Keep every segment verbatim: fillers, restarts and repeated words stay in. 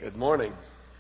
Good morning.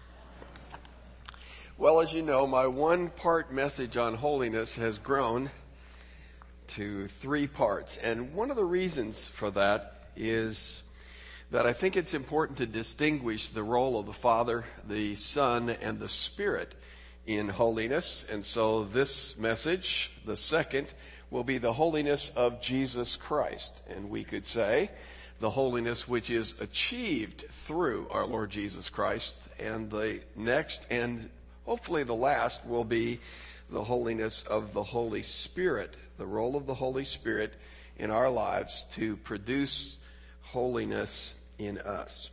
Well, as you know, my one-part message on holiness has grown to three parts. And one of the reasons for that is that I think it's important to distinguish the role of the Father, the Son, and the Spirit in holiness. And so this message, the second, will be the holiness of Jesus Christ. And we could say the holiness which is achieved through our Lord Jesus Christ. And the next and hopefully the last will be the holiness of the Holy Spirit, the role of the Holy Spirit in our lives to produce holiness in us.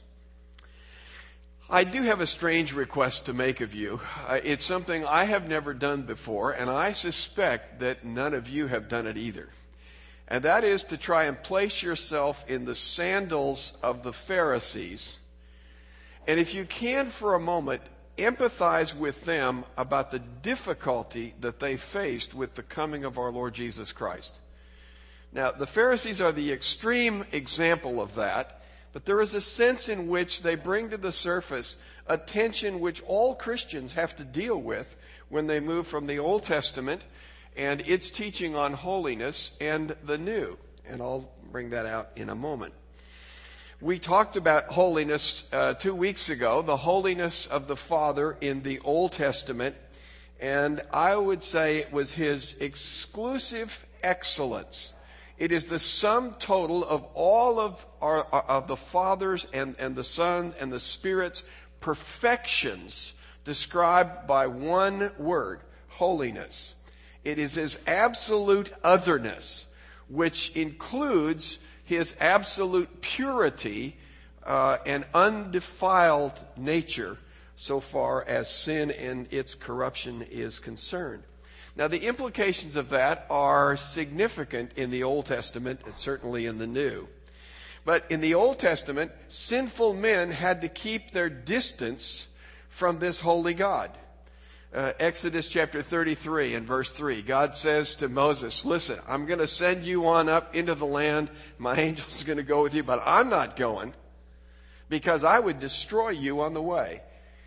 I do have a strange request to make of you. Uh, it's something I have never done before, and I suspect that none of you have done it either. And that is to try and place yourself in the sandals of the Pharisees. And if you can for a moment, empathize with them about the difficulty that they faced with the coming of our Lord Jesus Christ. Now, the Pharisees are the extreme example of that, but there is a sense in which they bring to the surface a tension which all Christians have to deal with when they move from the Old Testament and its teaching on holiness and the New. And I'll bring that out in a moment. We talked about holiness uh, two weeks ago, the holiness of the Father in the Old Testament. And I would say it was his exclusive excellence. It is the sum total of all of our, of the Father's and, and the Son and the Spirit's perfections described by one word, holiness. It is his absolute otherness, which includes his absolute purity uh, and undefiled nature so far as sin and its corruption is concerned. Now, the implications of that are significant in the Old Testament and certainly in the New. But in the Old Testament, sinful men had to keep their distance from this holy God. Uh, Exodus chapter thirty-three and verse three, God says to Moses, listen, I'm going to send you on up into the land. My angel's going to go with you, but I'm not going because I would destroy you on the way.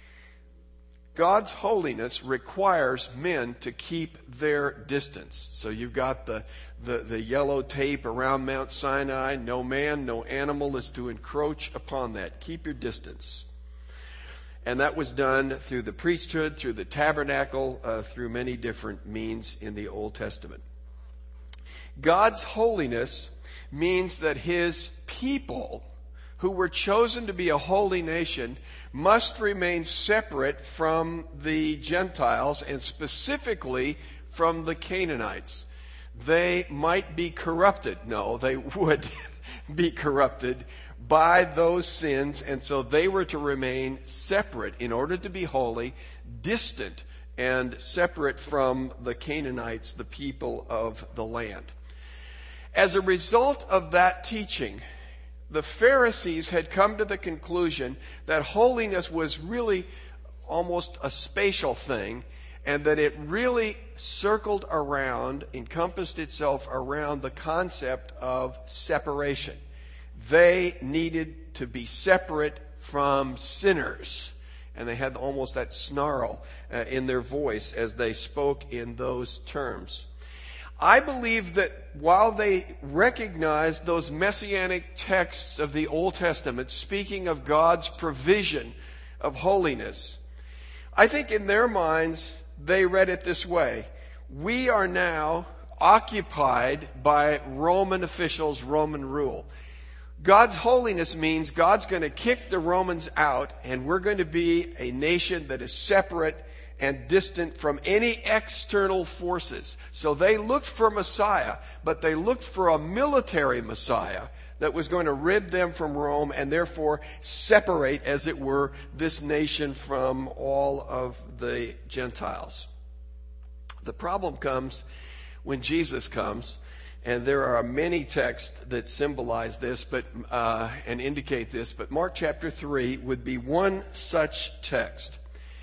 God's holiness requires men to keep their distance. So you've got the, the, the yellow tape around Mount Sinai. No man, no animal is to encroach upon that. Keep your distance. And that was done through the priesthood, through the tabernacle, uh, through many different means in the Old Testament. God's holiness means that his people, who were chosen to be a holy nation, must remain separate from the Gentiles and specifically from the Canaanites. They might be corrupted. No, they would be corrupted by those sins, and so they were to remain separate in order to be holy, distant and separate from the Canaanites, the people of the land. As a result of that teaching, the Pharisees had come to the conclusion that holiness was really almost a spatial thing, and that it really circled around, encompassed itself around the concept of separation. They needed to be separate from sinners. And they had almost that snarl uh, in their voice as they spoke in those terms. I believe that while they recognized those messianic texts of the Old Testament speaking of God's provision of holiness, I think in their minds they read it this way. We are now occupied by Roman officials, Roman rule. God's holiness means God's going to kick the Romans out, and we're going to be a nation that is separate and distant from any external forces. So they looked for Messiah, but they looked for a military Messiah that was going to rid them from Rome and therefore separate, as it were, this nation from all of the Gentiles. The problem comes when Jesus comes. And there are many texts that symbolize this but uh, and indicate this, but Mark chapter three would be one such text.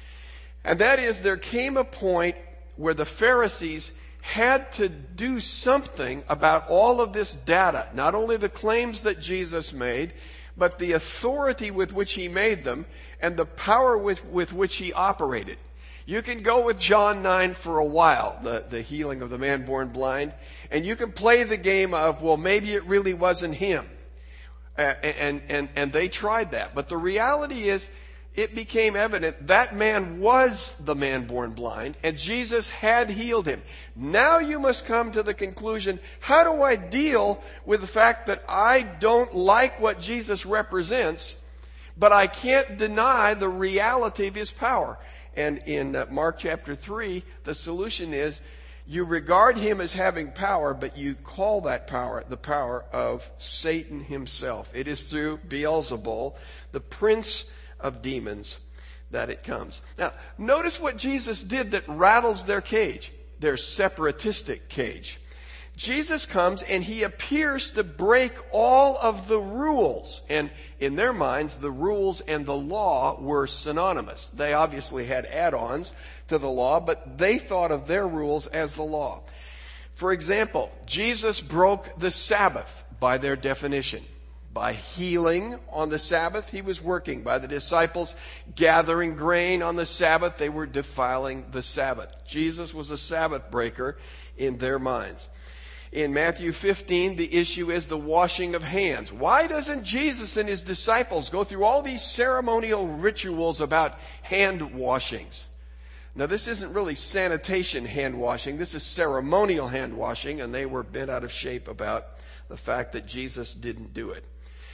And that is, there came a point where the Pharisees had to do something about all of this data, not only the claims that Jesus made, but the authority with which he made them and the power with, with which he operated. You can go with John nine for a while, the, the healing of the man born blind, and you can play the game of, well, maybe it really wasn't him. Uh, and, and, and they tried that. But the reality is, it became evident that man was the man born blind, and Jesus had healed him. Now you must come to the conclusion, how do I deal with the fact that I don't like what Jesus represents, but I can't deny the reality of his power? And in uh, Mark chapter three, the solution is, you regard him as having power, but you call that power the power of Satan himself. It is through Beelzebul, the prince of demons, that it comes. Now, notice what Jesus did that rattles their cage, their separatistic cage. Jesus comes and he appears to break all of the rules. And in their minds, the rules and the law were synonymous. They obviously had add-ons to the law, but they thought of their rules as the law. For example, Jesus broke the Sabbath by their definition. By healing on the Sabbath, he was working. By the disciples gathering grain on the Sabbath, they were defiling the Sabbath. Jesus was a Sabbath breaker in their minds. In Matthew fifteen, the issue is the washing of hands. Why doesn't Jesus and his disciples go through all these ceremonial rituals about hand washings? Now, this isn't really sanitation hand washing. This is ceremonial hand washing, and they were bent out of shape about the fact that Jesus didn't do it.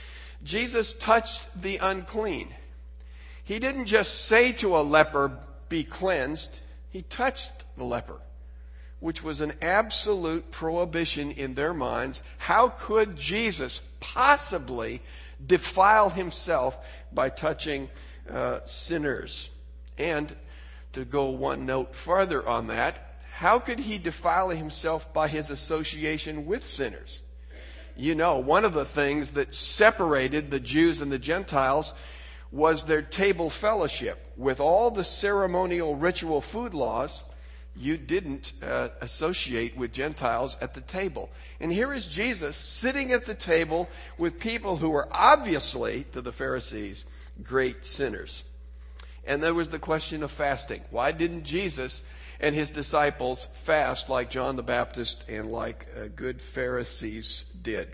Jesus touched the unclean. He didn't just say to a leper, be cleansed. He touched the leper, which was an absolute prohibition in their minds. How could Jesus possibly defile himself by touching uh, sinners? And to go one note further on that, how could he defile himself by his association with sinners? You know, one of the things that separated the Jews and the Gentiles was their table fellowship. With all the ceremonial ritual food laws, you didn't uh, associate with Gentiles at the table. And here is Jesus sitting at the table with people who were obviously, to the Pharisees, great sinners. And there was the question of fasting. Why didn't Jesus and his disciples fast like John the Baptist and like uh, good Pharisees did?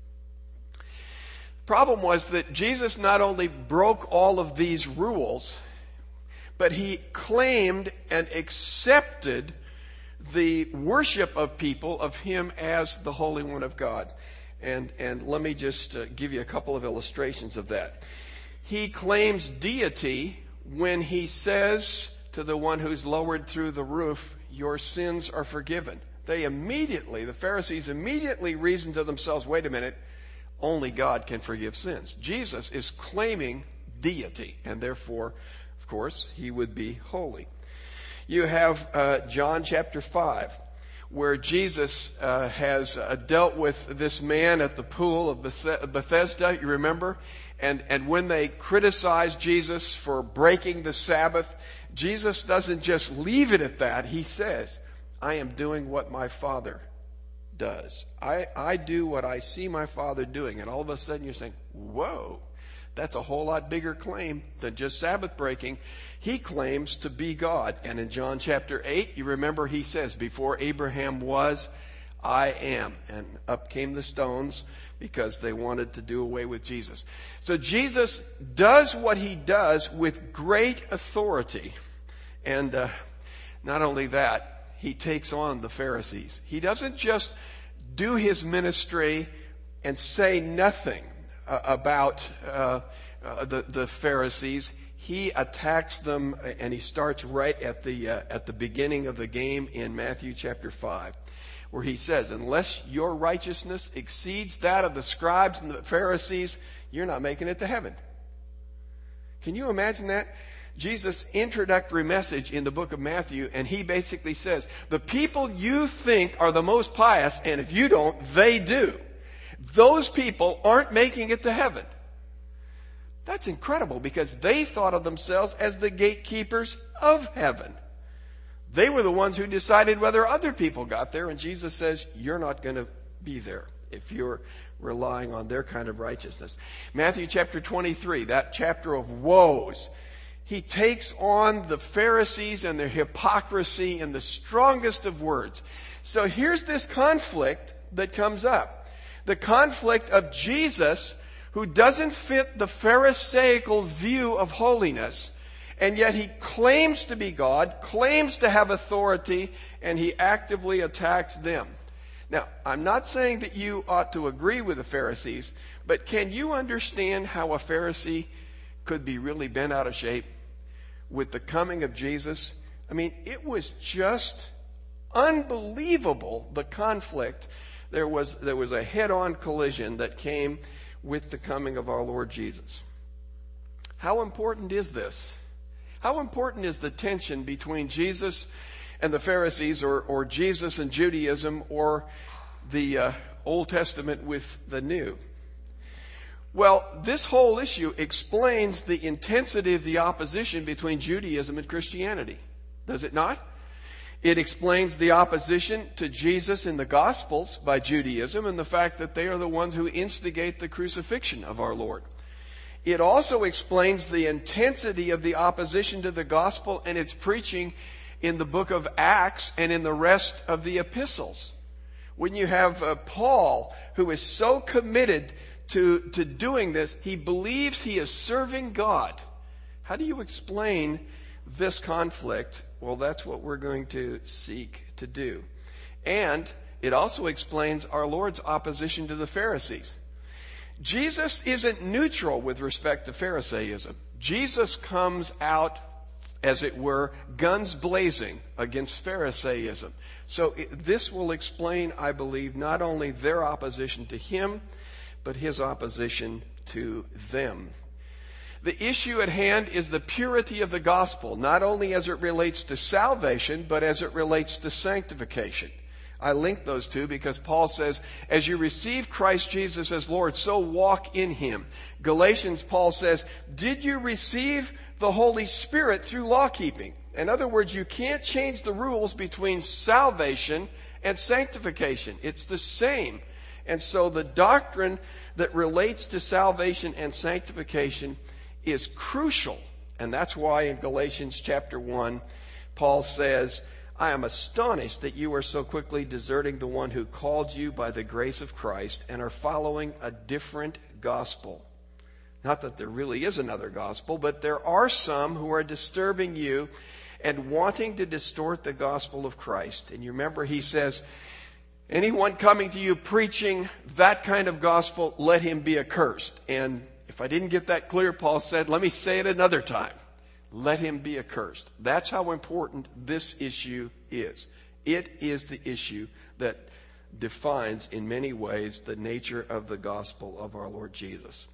Problem was that Jesus not only broke all of these rules, but he claimed and accepted the worship of people of him as the Holy One of God. And, and let me just uh, give you a couple of illustrations of that. He claims deity when he says to the one who's lowered through the roof, your sins are forgiven. They immediately, the Pharisees immediately reasoned to themselves, wait a minute, only God can forgive sins. Jesus is claiming deity, and therefore, of course, he would be holy. You have uh, John chapter five, where Jesus uh, has uh, dealt with this man at the pool of Bethesda, you remember? And, and when they criticize Jesus for breaking the Sabbath, Jesus doesn't just leave it at that. He says, I am doing what my Father does. I, I do what I see my Father doing. And all of a sudden you're saying, whoa, that's a whole lot bigger claim than just Sabbath breaking. He claims to be God. And in John chapter eight, you remember he says, before Abraham was, I am. And up came the stones because they wanted to do away with Jesus. So Jesus does what he does with great authority. And uh, not only that, he takes on the Pharisees. He doesn't just do his ministry and say nothing uh, about uh, uh, the, the Pharisees. He attacks them, and he starts right at the uh, at the beginning of the game in Matthew chapter five. Where he says, unless your righteousness exceeds that of the scribes and the Pharisees, you're not making it to heaven. Can you imagine that? Jesus' introductory message in the book of Matthew, and he basically says, the people you think are the most pious, and if you don't, they do. Those people aren't making it to heaven. That's incredible because they thought of themselves as the gatekeepers of heaven. They were the ones who decided whether other people got there, and Jesus says, you're not going to be there. if you're relying on their kind of righteousness. Matthew chapter twenty-three, that chapter of woes. He takes on the Pharisees and their hypocrisy in the strongest of words. So here's this conflict that comes up. The conflict of Jesus, who doesn't fit the Pharisaical view of holiness, and yet he claims to be God, claims to have authority, and he actively attacks them. Now, I'm not saying that you ought to agree with the Pharisees, but can you understand how a Pharisee could be really bent out of shape with the coming of Jesus? I mean, it was just unbelievable, the conflict. There was, there was a head-on collision that came with the coming of our Lord Jesus. How important is this? How important is the tension between Jesus and the Pharisees, or, or Jesus and Judaism, or the uh, Old Testament with the New? Well, this whole issue explains the intensity of the opposition between Judaism and Christianity, does it not? It explains the opposition to Jesus in the Gospels by Judaism and the fact that they are the ones who instigate the crucifixion of our Lord. It also explains the intensity of the opposition to the gospel and its preaching in the book of Acts and in the rest of the epistles. When you have uh, Paul, who is so committed to, to doing this, he believes he is serving God. How do you explain this conflict? Well, that's what we're going to seek to do. And it also explains our Lord's opposition to the Pharisees. Jesus isn't neutral with respect to Pharisaism. Jesus comes out, as it were, guns blazing against Pharisaism. So it, this will explain, I believe, not only their opposition to him, but his opposition to them. The issue at hand is the purity of the gospel, not only as it relates to salvation, but as it relates to sanctification. I link those two because Paul says, as you receive Christ Jesus as Lord, so walk in him. Galatians, Paul says, did you receive the Holy Spirit through law keeping? In other words, you can't change the rules between salvation and sanctification. It's the same. And so the doctrine that relates to salvation and sanctification is crucial. And that's why in Galatians chapter one, Paul says, I am astonished that you are so quickly deserting the one who called you by the grace of Christ and are following a different gospel. Not that there really is another gospel, but there are some who are disturbing you and wanting to distort the gospel of Christ. And you remember he says, anyone coming to you preaching that kind of gospel, let him be accursed. And if I didn't get that clear, Paul said, let me say it another time. Let him be accursed. That's how important this issue is. It is the issue that defines in many ways the nature of the gospel of our Lord Jesus.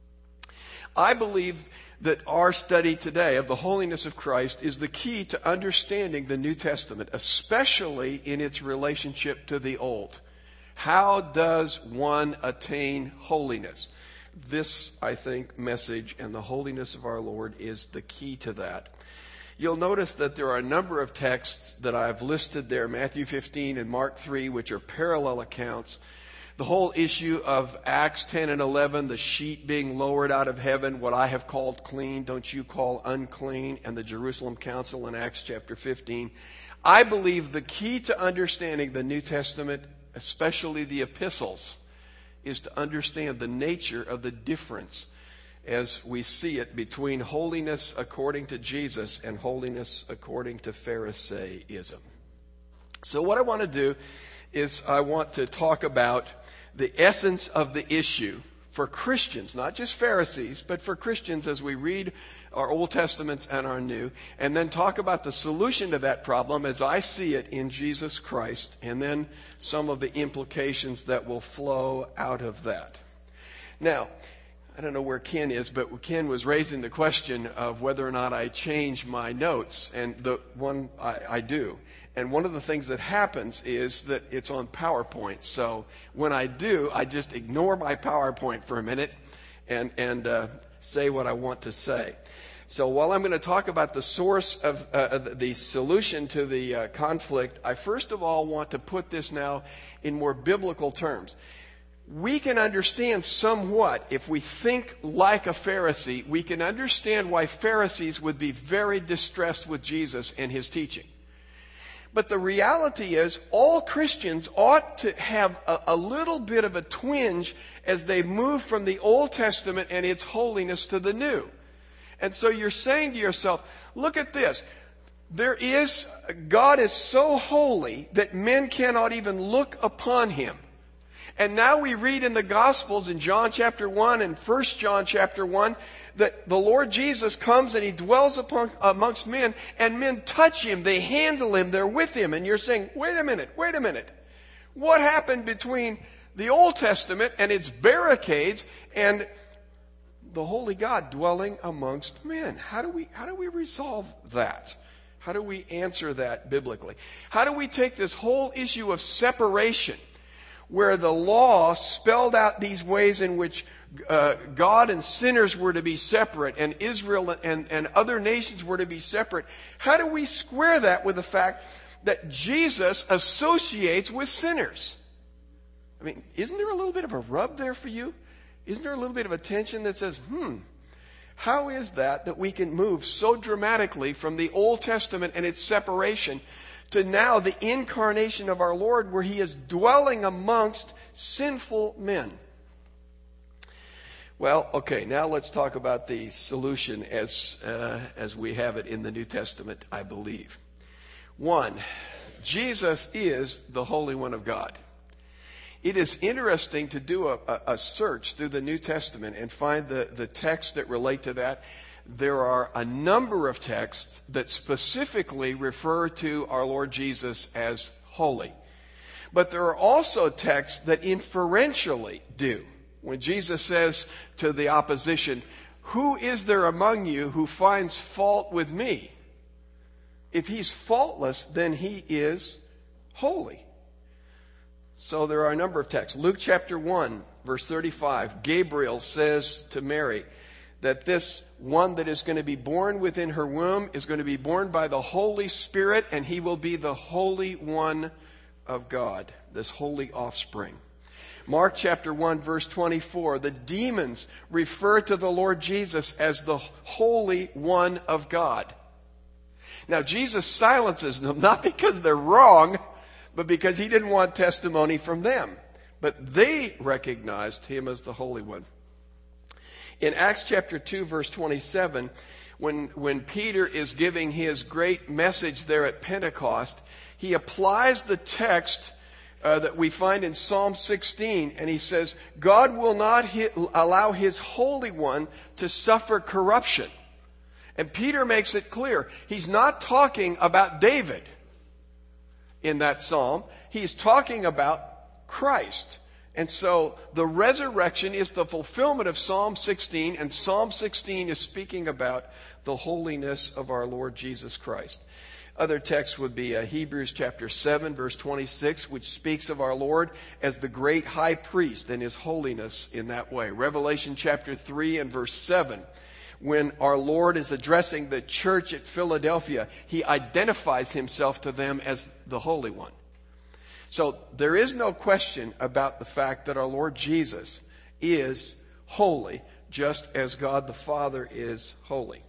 I believe that our study today of the holiness of Christ is the key to understanding the New Testament, especially in its relationship to the Old. How does one attain holiness? This, I think, message and the holiness of our Lord is the key to that. You'll notice that there are a number of texts that I've listed there, Matthew fifteen and Mark three, which are parallel accounts. The whole issue of Acts ten and eleven, the sheet being lowered out of heaven, what I have called clean, don't you call unclean, and the Jerusalem Council in Acts chapter fifteen. I believe the key to understanding the New Testament, especially the epistles, is to understand the nature of the difference as we see it between holiness according to Jesus and holiness according to Pharisaism. So what I want to do is I want to talk about the essence of the issue for Christians, not just Pharisees, but for Christians as we read our Old Testaments and our New, and then talk about the solution to that problem as I see it in Jesus Christ, and then some of the implications that will flow out of that. Now, I don't know where Ken is, but Ken was raising the question of whether or not I change my notes, and the one I, I do. And one of the things that happens is that it's on PowerPoint. So when I do, I just ignore my PowerPoint for a minute and, and uh, say what I want to say. So while I'm going to talk about the source of uh, the solution to the uh, conflict, I first of all want to put this now in more biblical terms. we can understand somewhat, if we think like a Pharisee, we can understand why Pharisees would be very distressed with Jesus and his teaching. But the reality is, all Christians ought to have a, a little bit of a twinge as they move from the Old Testament and its holiness to the New. And so you're saying to yourself, look at this. There is, God is so holy that men cannot even look upon him. And now we read in the Gospels in John chapter one and First John chapter one that the Lord Jesus comes and he dwells upon, amongst men, and men touch him, they handle him, they're with him. And you're saying, wait a minute, wait a minute. What happened between the Old Testament and its barricades and the holy God dwelling amongst men? How do we, how do we resolve that? How do we answer that biblically? How do we take this whole issue of separation, where the law spelled out these ways in which uh, God and sinners were to be separate, and Israel and, and other nations were to be separate? How do we square that with the fact that Jesus associates with sinners? I mean, isn't there a little bit of a rub there for you? Isn't there a little bit of a tension that says, hmm, how is that that we can move so dramatically from the Old Testament and its separation to now the incarnation of our Lord, where he is dwelling amongst sinful men? Well, okay, now let's talk about the solution as uh, as we have it in the New Testament, I believe. One, Jesus is the Holy One of God. It is interesting to do a, a search through the New Testament and find the, the texts that relate to that. There are a number of texts that specifically refer to our Lord Jesus as holy. But there are also texts that inferentially do. When Jesus says to the opposition, "Who is there among you who finds fault with me?" If he's faultless, then he is holy. So there are a number of texts. Luke chapter one, verse thirty-five, Gabriel says to Mary that this one that is going to be born within her womb is going to be born by the Holy Spirit, and he will be the Holy One of God, this holy offspring. Mark chapter one, verse twenty-four, the demons refer to the Lord Jesus as the Holy One of God. Now, Jesus silences them, not because they're wrong, but because he didn't want testimony from them. But they recognized him as the Holy One. In Acts chapter two, verse twenty-seven, when, when Peter is giving his great message there at Pentecost, he applies the text uh, that we find in Psalm sixteen, and he says, God will not hit, allow his Holy One to suffer corruption. And Peter makes it clear, he's not talking about David in that psalm. He's talking about Christ. And so the resurrection is the fulfillment of Psalm sixteen, and Psalm sixteen is speaking about the holiness of our Lord Jesus Christ. Other texts would be uh, Hebrews chapter seven, verse twenty-six, which speaks of our Lord as the great high priest and his holiness in that way. Revelation chapter three and verse seven, when our Lord is addressing the church at Philadelphia, he identifies himself to them as the Holy One. So there is no question about the fact that our Lord Jesus is holy, just as God the Father is holy.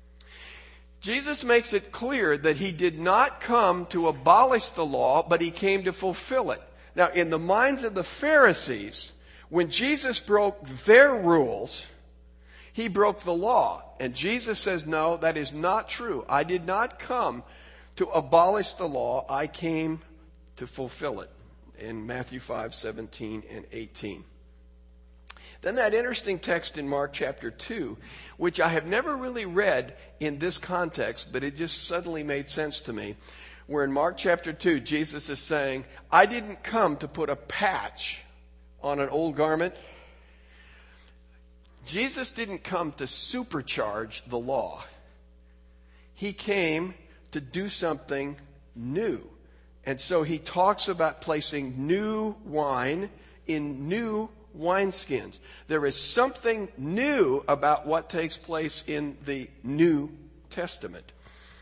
Jesus makes it clear that he did not come to abolish the law, but he came to fulfill it. Now, in the minds of the Pharisees, when Jesus broke their rules, he broke the law. And Jesus says, no, that is not true. I did not come to abolish the law. I came to fulfill it, in Matthew five, seventeen and eighteen. Then that interesting text in Mark chapter two, which I have never really read in this context, but it just suddenly made sense to me, where in Mark chapter two, Jesus is saying, I didn't come to put a patch on an old garment. Jesus didn't come to supercharge the law. He came to do something new. And so he talks about placing new wine in new wineskins. There is something new about what takes place in the New Testament,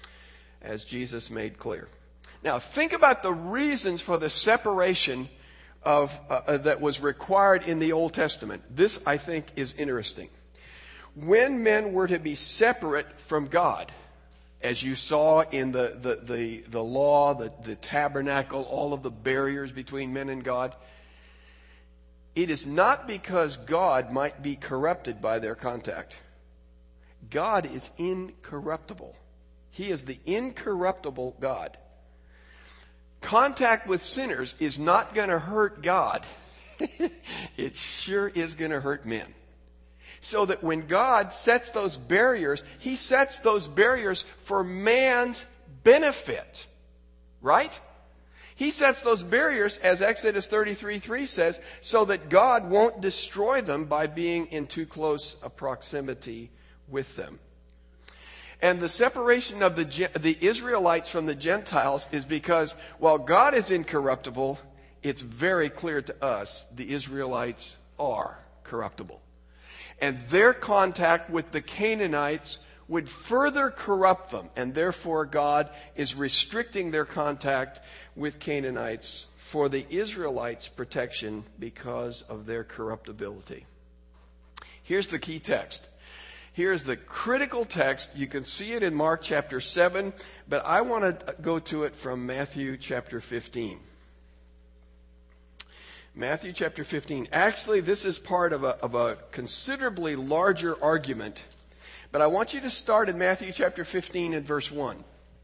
as Jesus made clear. Now, think about the reasons for the separation of uh, that was required in the Old Testament. This, I think, is interesting. When men were to be separate from God, as you saw in the, the, the, the law, the, the tabernacle, all of the barriers between men and God, it is not because God might be corrupted by their contact. God is incorruptible. He is the incorruptible God. Contact with sinners is not going to hurt God. It sure is going to hurt men. So that when God sets those barriers, He sets those barriers for man's benefit. Right? He sets those barriers, as Exodus thirty-three three says, so that God won't destroy them by being in too close a proximity with them. And the separation of the, the Israelites from the Gentiles is because while God is incorruptible, it's very clear to us the Israelites are corruptible. And their contact with the Canaanites would further corrupt them. And therefore God is restricting their contact with Canaanites for the Israelites' protection because of their corruptibility. Here's the key text. Here's the critical text. You can see it in Mark chapter seven, but I want to go to it from Matthew chapter fifteen. Matthew chapter fifteen. Actually, this is part of a, of a considerably larger argument, but I want you to start in Matthew chapter fifteen and verse one.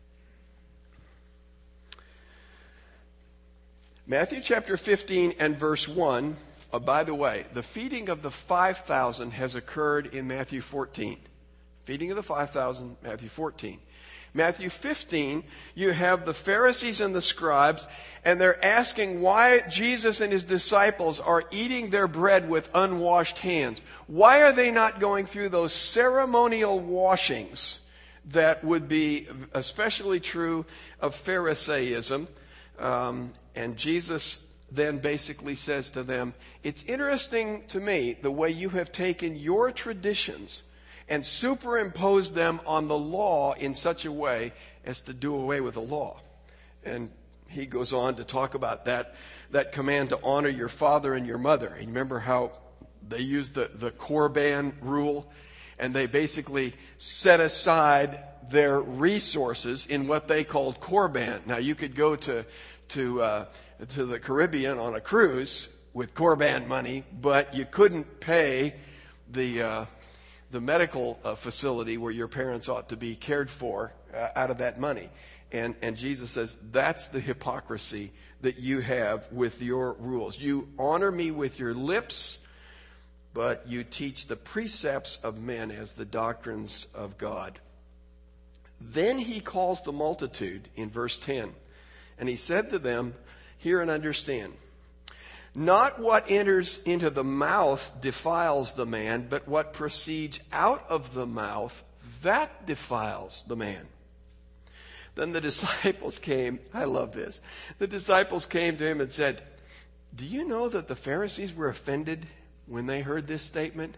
Matthew chapter fifteen and verse one. Oh, by the way, the feeding of the five thousand has occurred in Matthew fourteen. Feeding of the five thousand, Matthew fourteen. Matthew fifteen, you have the Pharisees and the scribes, and they're asking why Jesus and His disciples are eating their bread with unwashed hands. Why are they not going through those ceremonial washings that would be especially true of Pharisaism? Um, and Jesus then basically says to them, it's interesting to me the way you have taken your traditions and superimposed them on the law in such a way as to do away with the law. And he goes on to talk about that, that command to honor your father and your mother. And remember how they used the, the Korban rule, and they basically set aside their resources in what they called Korban. Now you could go to, to, uh, to the Caribbean on a cruise with Korban money, but you couldn't pay the uh, the medical uh, facility where your parents ought to be cared for uh, out of that money. And and Jesus says that's the hypocrisy that you have with your rules. You honor me with your lips, but you teach the precepts of men as the doctrines of God. Then he calls the multitude in verse ten, and he said to them, hear and understand. Not what enters into the mouth defiles the man, but what proceeds out of the mouth, that defiles the man. Then the disciples came, I love this. The disciples came to him and said, do you know that the Pharisees were offended when they heard this statement?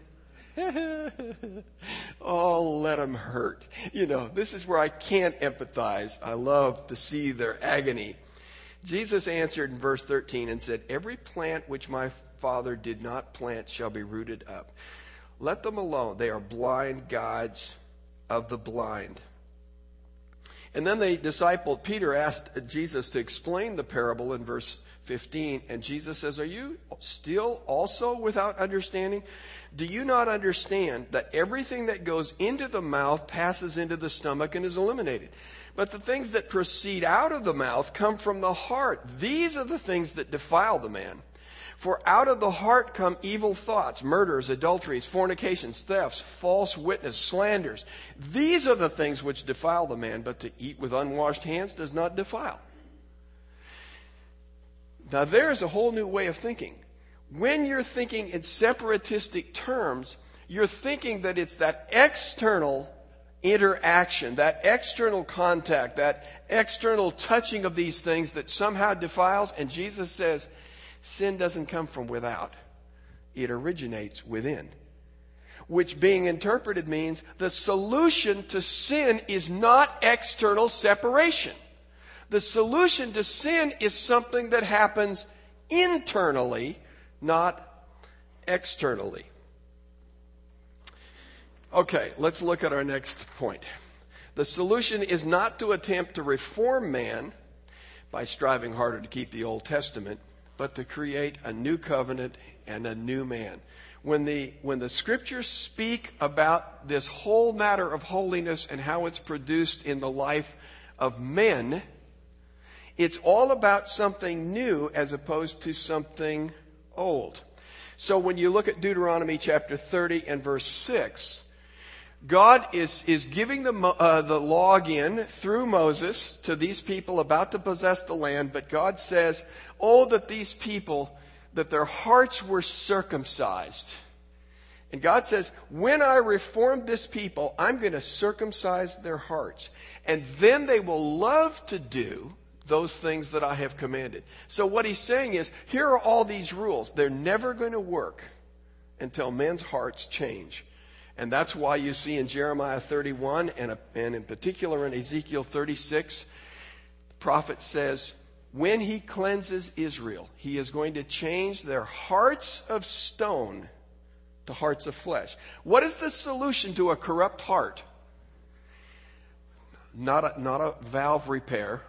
Oh, let them hurt. You know, this is where I can't empathize. I love to see their agony. Jesus answered in verse thirteen and said, every plant which my Father did not plant shall be rooted up. Let them alone. They are blind guides of the blind. And then the disciple Peter asked Jesus to explain the parable in verse fifteen. And Jesus says, are you still also without understanding? Do you not understand that everything that goes into the mouth passes into the stomach and is eliminated? But the things that proceed out of the mouth come from the heart. These are the things that defile the man. For out of the heart come evil thoughts, murders, adulteries, fornications, thefts, false witness, slanders. These are the things which defile the man, but to eat with unwashed hands does not defile. Now there's a whole new way of thinking. When you're thinking in separatistic terms, you're thinking that it's that external interaction, that external contact, that external touching of these things that somehow defiles. And Jesus says, sin doesn't come from without. It originates within. Which being interpreted means the solution to sin is not external separation. The solution to sin is something that happens internally, not externally. Okay, let's look at our next point. The solution is not to attempt to reform man by striving harder to keep the Old Testament, but to create a new covenant and a new man. When the, when the scriptures speak about this whole matter of holiness and how it's produced in the life of men, it's all about something new as opposed to something old. So when you look at Deuteronomy chapter thirty and verse six, God is, is giving the, uh, the law again through Moses to these people about to possess the land. But God says, oh, that these people, that their hearts were circumcised. And God says, when I reform this people, I'm going to circumcise their hearts. And then they will love to do those things that I have commanded. So what he's saying is, here are all these rules. They're never going to work until men's hearts change. And that's why you see in Jeremiah thirty-one and, and in particular in Ezekiel thirty-six, the prophet says, when he cleanses Israel, he is going to change their hearts of stone to hearts of flesh. What is the solution to a corrupt heart? Not a, not a valve repair,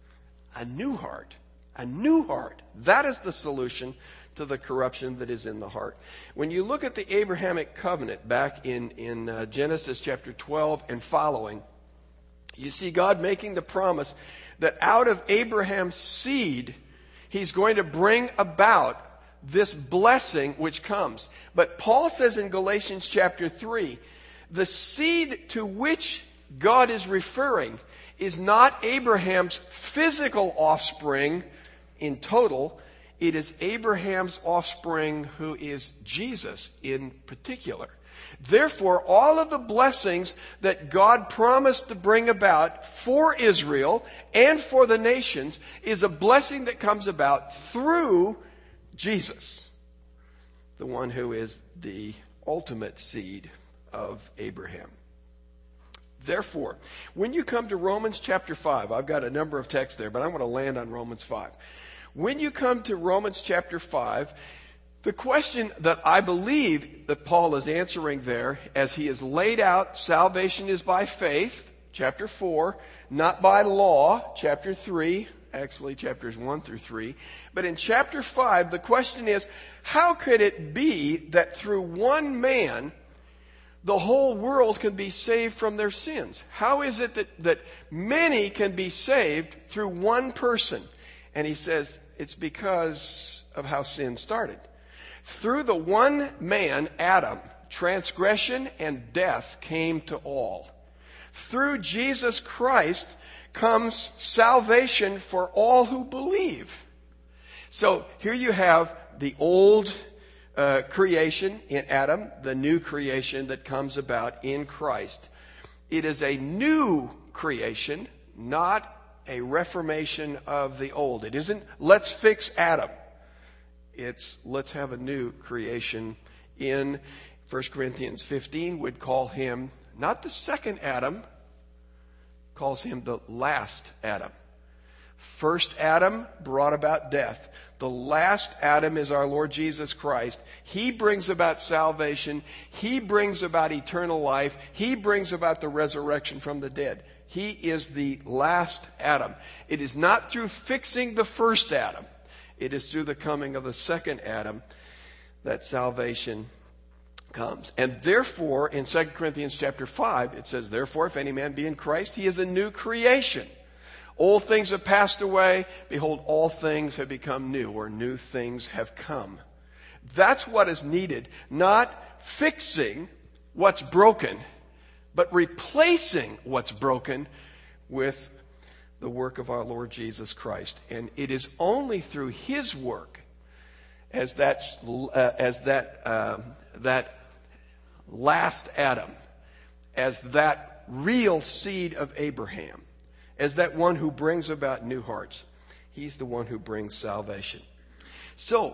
a new heart. A new heart. That is the solution to the corruption that is in the heart. When you look at the Abrahamic covenant back in, in uh, Genesis chapter twelve and following, you see God making the promise that out of Abraham's seed, he's going to bring about this blessing which comes. But Paul says in Galatians chapter three, the seed to which God is referring is not Abraham's physical offspring in total. It is Abraham's offspring who is Jesus in particular. Therefore, all of the blessings that God promised to bring about for Israel and for the nations is a blessing that comes about through Jesus, the one who is the ultimate seed of Abraham. Therefore, when you come to Romans chapter five, I've got a number of texts there, but I want to land on Romans five. When you come to Romans chapter five, the question that I believe that Paul is answering there, as he has laid out salvation is by faith, chapter four, not by law, chapter three, actually chapters one through three. But in chapter five, the question is, how could it be that through one man, the whole world can be saved from their sins? How is it that, that many can be saved through one person? And he says, it's because of how sin started. Through the one man, Adam, transgression and death came to all. Through Jesus Christ comes salvation for all who believe. So here you have the old uh, creation in Adam, the new creation that comes about in Christ. It is a new creation, not a reformation of the old. It isn't, let's fix Adam. It's, let's have a new creation. In First Corinthians fifteen would call him, not the second Adam, calls him the last Adam. First Adam brought about death. The last Adam is our Lord Jesus Christ. He brings about salvation. He brings about eternal life. He brings about the resurrection from the dead. He is the last Adam. It is not through fixing the first Adam. It is through the coming of the second Adam that salvation comes. And therefore, in Second Corinthians chapter five, it says, therefore, if any man be in Christ, he is a new creation. Old things have passed away. Behold, all things have become new, or new things have come. That's what is needed. Not fixing what's broken, but replacing what's broken with the work of our Lord Jesus Christ. And it is only through His work as that, uh, as that, uh, that last Adam, as that real seed of Abraham, as that one who brings about new hearts. He's the one who brings salvation. So,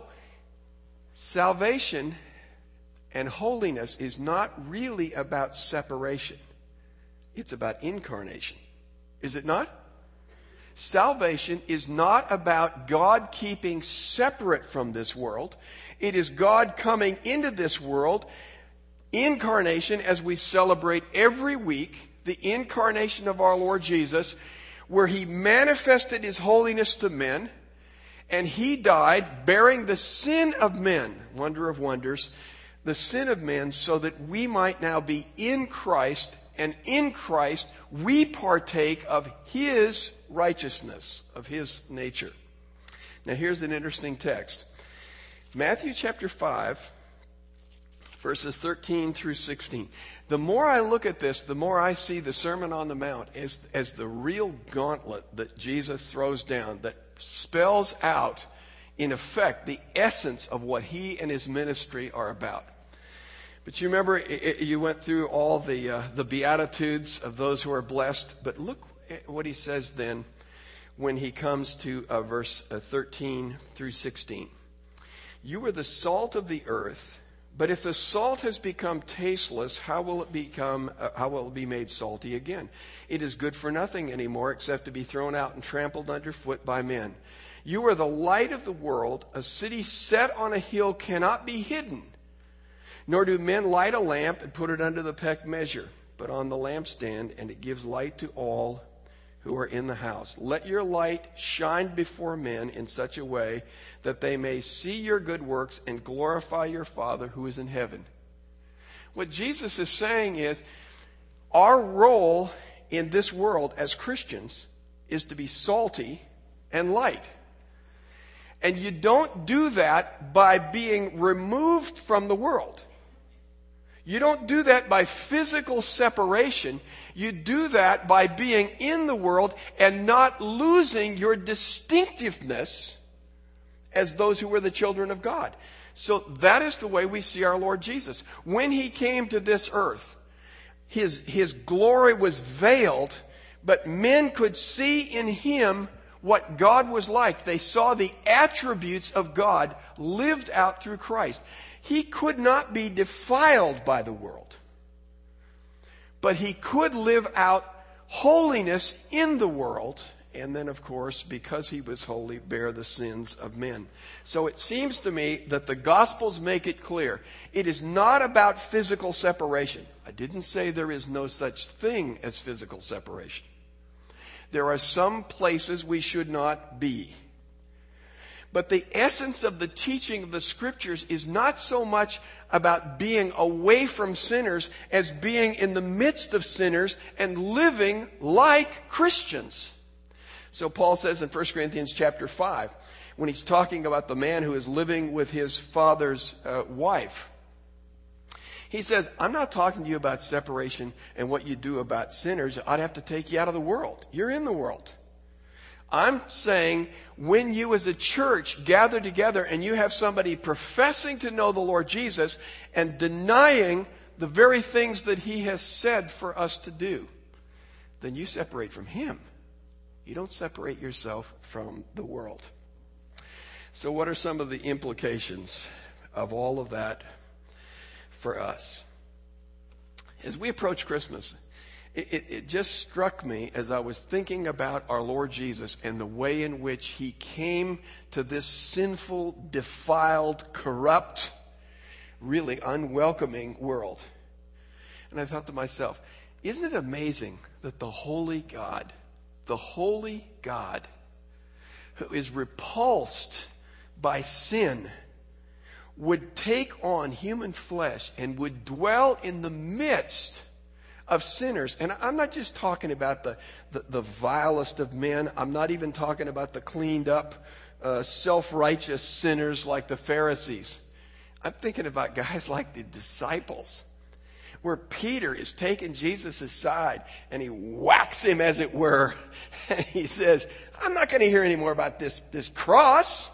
salvation and holiness is not really about separation. It's about incarnation. Is it not? salvation is not about God keeping separate from this world. It is God coming into this world, incarnation, as we celebrate every week, the incarnation of our Lord Jesus, where he manifested his holiness to men, and he died bearing the sin of men, wonder of wonders, the sin of men, so that we might now be in Christ, and in Christ we partake of his righteousness, of his nature. Now here's an interesting text. Matthew chapter five, verses thirteen through sixteen. The more I look at this, the more I see the Sermon on the Mount as, as the real gauntlet that Jesus throws down, that spells out, in effect, the essence of what he and his ministry are about. But you remember, it, you went through all the uh, the Beatitudes of those who are blessed. But look at what he says then when he comes to uh, verse uh, thirteen through sixteen. You are the salt of the earth, but if the salt has become tasteless, how will it become? Uh, how will it be made salty again? It is good for nothing anymore except to be thrown out and trampled underfoot by men. You are the light of the world. A city set on a hill cannot be hidden. Nor do men light a lamp and put it under the peck measure, but on the lampstand, and it gives light to all who are in the house. Let your light shine before men in such a way that they may see your good works and glorify your Father who is in heaven. What Jesus is saying is, our role in this world as Christians is to be salty and light. And you don't do that by being removed from the world. You don't do that by physical separation. You do that by being in the world and not losing your distinctiveness as those who were the children of God. So that is the way we see our Lord Jesus. When he came to this earth, his, his glory was veiled, but men could see in him what God was like. They saw the attributes of God lived out through Christ. He could not be defiled by the world, but he could live out holiness in the world, and then, of course, because he was holy, bear the sins of men. So it seems to me that the Gospels make it clear. It is not about physical separation. I didn't say there is no such thing as physical separation. There are some places we should not be. But the essence of the teaching of the Scriptures is not so much about being away from sinners as being in the midst of sinners and living like Christians. So Paul says in First Corinthians chapter five, when he's talking about the man who is living with his father's uh, wife, he says, I'm not talking to you about separation and what you do about sinners. I'd have to take you out of the world. You're in the world. I'm saying when you as a church gather together and you have somebody professing to know the Lord Jesus and denying the very things that he has said for us to do, then you separate from him. You don't separate yourself from the world. So what are some of the implications of all of that for us? As we approach Christmas, It, it, it just struck me as I was thinking about our Lord Jesus and the way in which he came to this sinful, defiled, corrupt, really unwelcoming world. And I thought to myself, isn't it amazing that the holy God, the holy God, who is repulsed by sin, would take on human flesh and would dwell in the midst of sinners. And I'm not just talking about the, the, the vilest of men. I'm not even talking about the cleaned up, uh, self-righteous sinners like the Pharisees. I'm thinking about guys like the disciples, where Peter is taking Jesus aside and he whacks him, as it were. And he says, I'm not going to hear any more about this, this cross.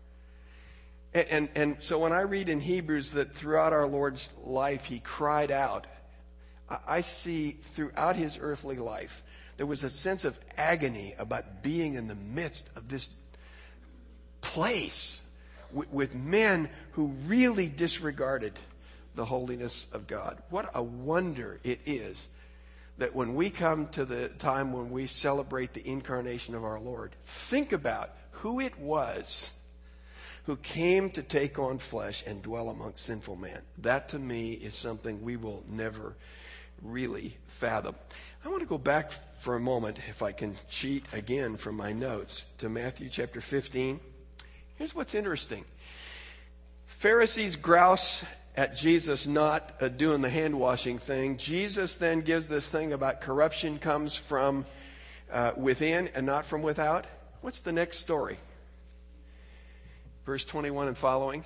And, and, and so when I read in Hebrews that throughout our Lord's life, he cried out, I see throughout his earthly life, there was a sense of agony about being in the midst of this place with, with men who really disregarded the holiness of God. What a wonder it is that when we come to the time when we celebrate the incarnation of our Lord, think about who it was who came to take on flesh and dwell amongst sinful men. That to me is something we will never really fathom. I want to go back for a moment, if I can cheat again from my notes, to Matthew chapter fifteen. Here's what's interesting. Pharisees grouse at Jesus not uh, doing the hand washing thing. Jesus then gives this thing about corruption comes from uh, within and not from without. What's the next story? Verse twenty-one and following.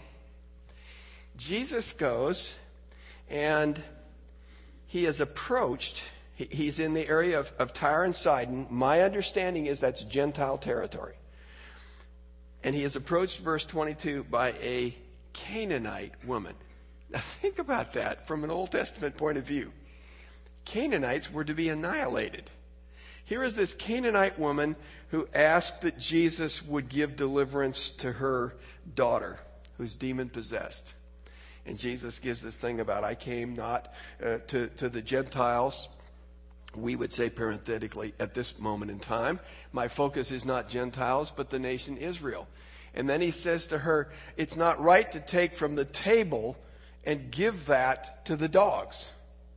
Jesus goes and he is approached. He, he's in the area of, of Tyre and Sidon. My understanding is that's Gentile territory. And he is approached, verse twenty-two, by a Canaanite woman. Now think about that from an Old Testament point of view. Canaanites were to be annihilated. Here is this Canaanite woman who asked that Jesus would give deliverance to her daughter, who's demon-possessed. And Jesus gives this thing about, I came not uh, to, to the Gentiles. We would say parenthetically at this moment in time, my focus is not Gentiles, but the nation Israel. And then he says to her, it's not right to take from the table and give that to the dogs.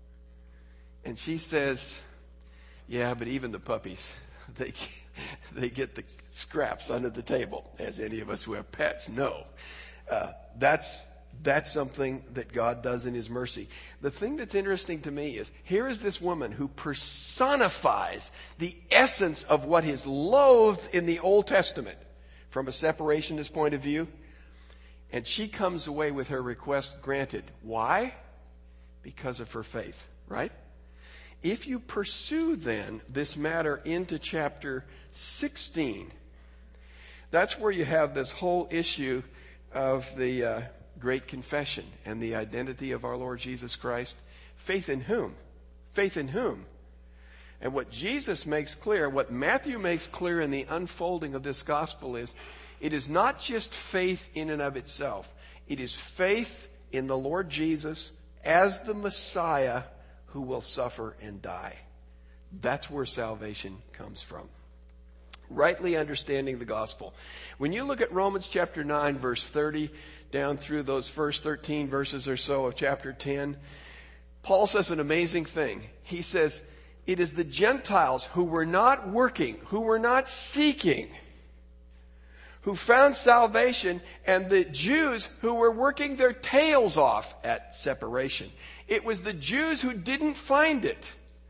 And she says, yeah, but even the puppies, they they get the scraps under the table, as any of us who have pets know. Uh, that's that's something that God does in his mercy. The thing that's interesting to me is, here is this woman who personifies the essence of what is loathed in the Old Testament from a separationist point of view. And she comes away with her request granted. Why? Because of her faith, right? If you pursue then this matter into chapter sixteen, that's where you have this whole issue of the uh, Great Confession and the identity of our Lord Jesus Christ. Faith in whom? Faith in whom? And what Jesus makes clear, what Matthew makes clear in the unfolding of this gospel is, it is not just faith in and of itself. It is faith in the Lord Jesus as the Messiah who will suffer and die. That's where salvation comes from. Rightly understanding the gospel. When you look at Romans chapter nine, verse thirty, down through those first thirteen verses or so of chapter ten, Paul says an amazing thing. He says, it is the Gentiles who were not working, who were not seeking, who found salvation, and the Jews who were working their tails off at separation. It was the Jews who didn't find it.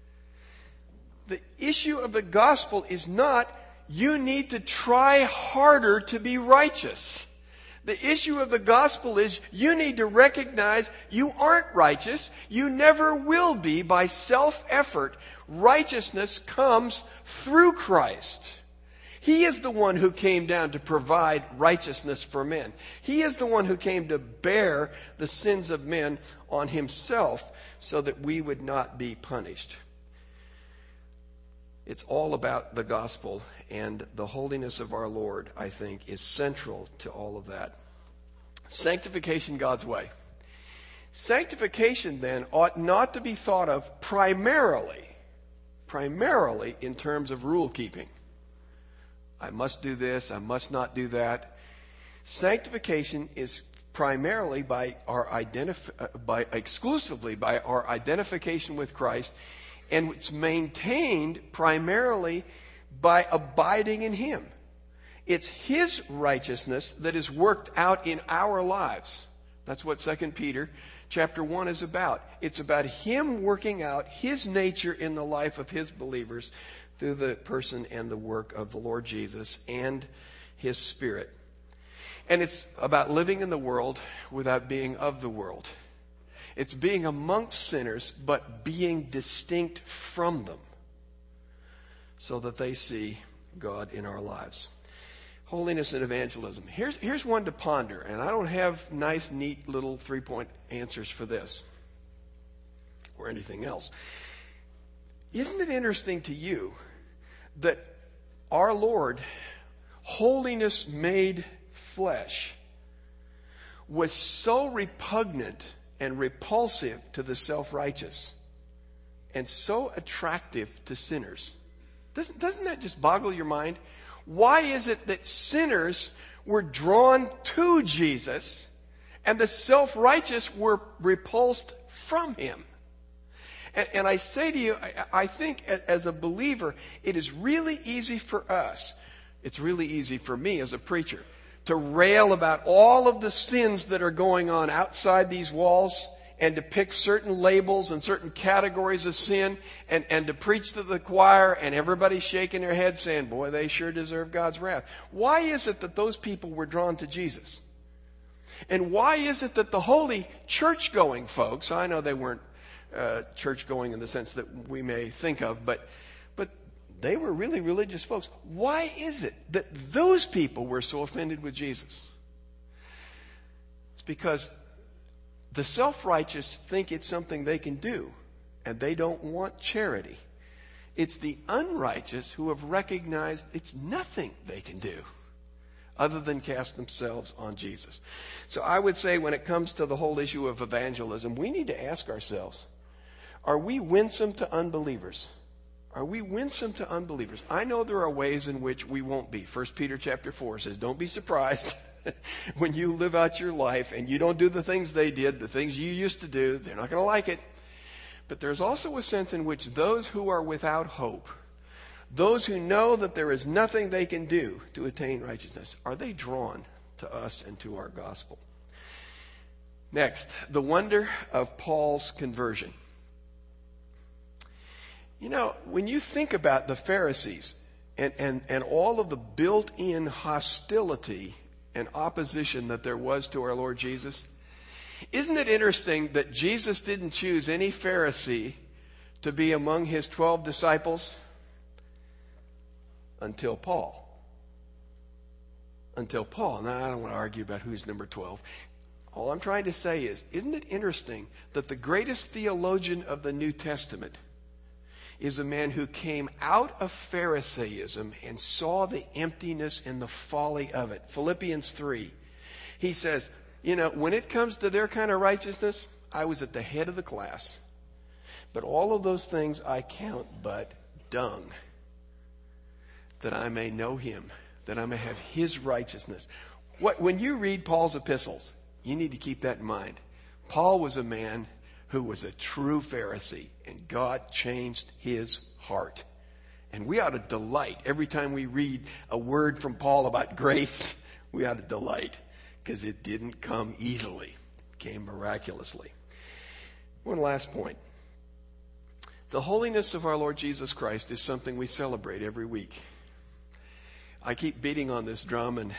The issue of the gospel is not, you need to try harder to be righteous. The issue of the gospel is, you need to recognize you aren't righteous. You never will be by self-effort. Righteousness comes through Christ. He is the one who came down to provide righteousness for men. He is the one who came to bear the sins of men on himself so that we would not be punished. It's all about the gospel, and the holiness of our Lord, I think, is central to all of that. Sanctification God's way. Sanctification, then, ought not to be thought of primarily, primarily in terms of rule keeping. I must do this, I must not do that. Sanctification is primarily by our identif- uh, by exclusively by our identification with Christ, and it's maintained primarily by abiding in him. It's his righteousness that is worked out in our lives. That's what Second Peter chapter one is about. It's about him working out his nature in the life of his believers through the person and the work of the Lord Jesus and his Spirit. And it's about living in the world without being of the world. It's being amongst sinners, but being distinct from them so that they see God in our lives. Holiness and evangelism. Here's, here's one to ponder, and I don't have nice, neat little three-point answers for this or anything else. Isn't it interesting to you that our Lord, holiness made flesh, was so repugnant and repulsive to the self-righteous? and so attractive to sinners? Doesn't, doesn't that just boggle your mind? Why is it that sinners were drawn to Jesus and the self-righteous were repulsed from him? And, and I say to you, I, I think as a believer, it is really easy for us, it's really easy for me as a preacher, to rail about all of the sins that are going on outside these walls, and to pick certain labels and certain categories of sin, and, and to preach to the choir, and everybody shaking their head saying, boy, they sure deserve God's wrath. Why is it that those people were drawn to Jesus? And why is it that the holy church-going folks, I know they weren't uh, church-going in the sense that we may think of, but but they were really religious folks. Why is it that those people were so offended with Jesus? It's because the self-righteous think it's something they can do, and they don't want charity. It's the unrighteous who have recognized it's nothing they can do other than cast themselves on Jesus. So I would say when it comes to the whole issue of evangelism, we need to ask ourselves, are we winsome to unbelievers? Are we winsome to unbelievers? I know there are ways in which we won't be. First Peter chapter four says, don't be surprised when you live out your life and you don't do the things they did, the things you used to do. They're not going to like it. But there's also a sense in which those who are without hope, those who know that there is nothing they can do to attain righteousness, are they drawn to us and to our gospel? Next, the wonder of Paul's conversion. You know, when you think about the Pharisees and, and, and all of the built-in hostility and opposition that there was to our Lord Jesus, isn't it interesting that Jesus didn't choose any Pharisee to be among his twelve disciples until Paul? Until Paul. Now, I don't want to argue about who's number twelve. All I'm trying to say is, isn't it interesting that the greatest theologian of the New Testament is a man who came out of Pharisaism and saw the emptiness and the folly of it. Philippians three. He says, you know, when it comes to their kind of righteousness, I was at the head of the class. But all of those things I count but dung, that I may know him, that I may have his righteousness. What, when you read Paul's epistles, you need to keep that in mind. Paul was a man who was a true Pharisee, and God changed his heart. And we ought to delight every time we read a word from Paul about grace. We ought to delight, because it didn't come easily. It came miraculously. One last point. The holiness of our Lord Jesus Christ is something we celebrate every week. I keep beating on this drum, and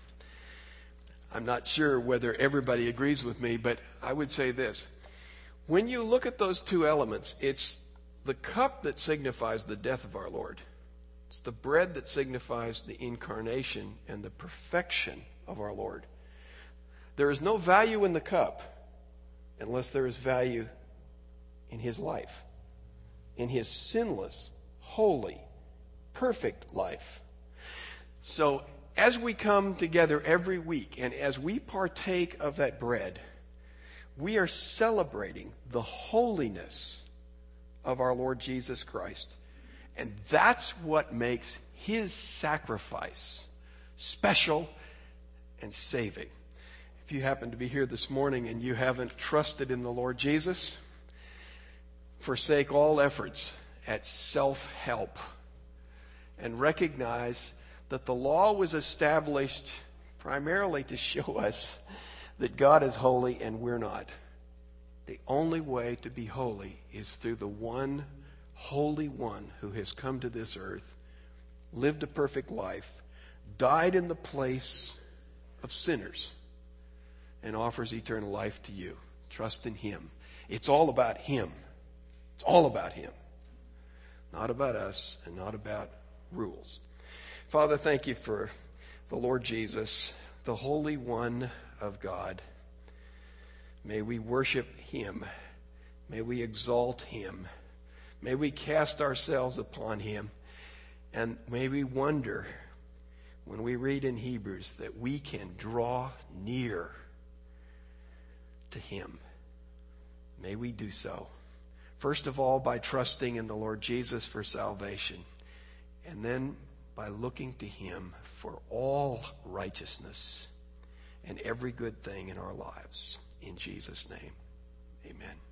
I'm not sure whether everybody agrees with me, but I would say this. When you look at those two elements, it's the cup that signifies the death of our Lord. It's the bread that signifies the incarnation and the perfection of our Lord. There is no value in the cup unless there is value in his life, in his sinless, holy, perfect life. So as we come together every week and as we partake of that bread, we are celebrating the holiness of our Lord Jesus Christ. And that's what makes his sacrifice special and saving. If you happen to be here this morning and you haven't trusted in the Lord Jesus, forsake all efforts at self-help and recognize that the law was established primarily to show us that God is holy and we're not. The only way to be holy is through the one Holy One who has come to this earth, lived a perfect life, died in the place of sinners, and offers eternal life to you. Trust in him. It's all about him. It's all about him. Not about us and not about rules. Father, thank you for the Lord Jesus, the Holy One of God. May we worship him. May we exalt him. May we cast ourselves upon him. And may we wonder when we read in Hebrews that we can draw near to him. May we do so. First of all, by trusting in the Lord Jesus for salvation, and then by looking to him for all righteousness and every good thing in our lives. In Jesus' name, amen.